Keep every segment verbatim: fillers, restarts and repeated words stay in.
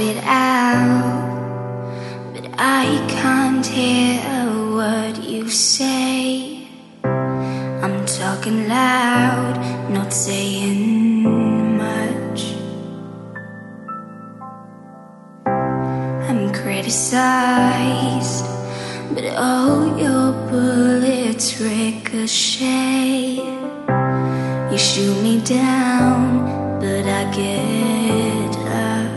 it out, but I can't hear a word you say. I'm talking loud, not saying much. I'm criticized, but all your bullets ricochet. You shoot me down, but I get up.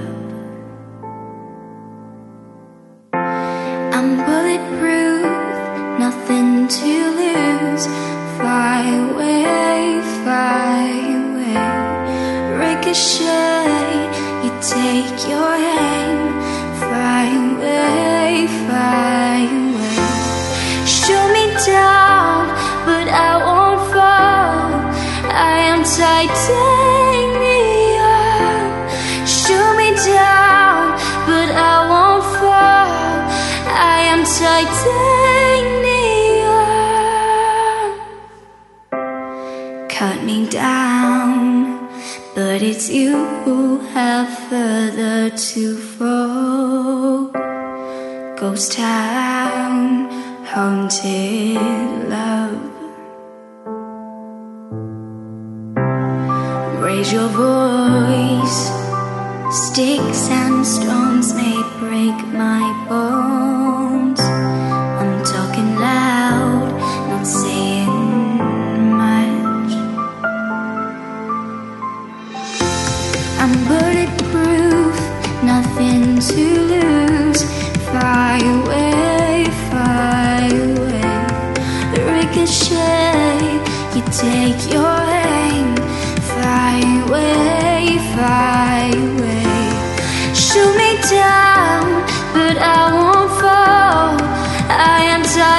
I'm bulletproof, nothing to lose. Fly away, fly away. Ricochet, you take your aim. Fly away, fly away. Shoot me down, but I won't fall. I am titanium. Shoot me down, but I won't fall. I am titanium. Cut me down, but it's you who have further to fall. Ghost town, haunted love. Raise your voice. Sticks and stones may break my bones. I'm talking loud, not saying much. I'm bulletproof, nothing to lose. Fly away, fly away. Ricochet, you take your aim. Fly away, fly away. Shoot me down, but I won't fall. I am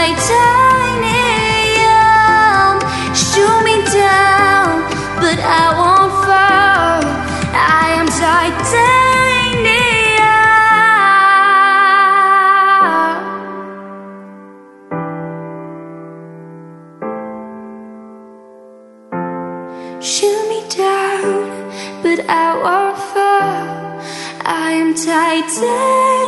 titanium. Shoot me down, but I won't fall. I am titanium. Shoot me down, but I won't fall. I am titanium.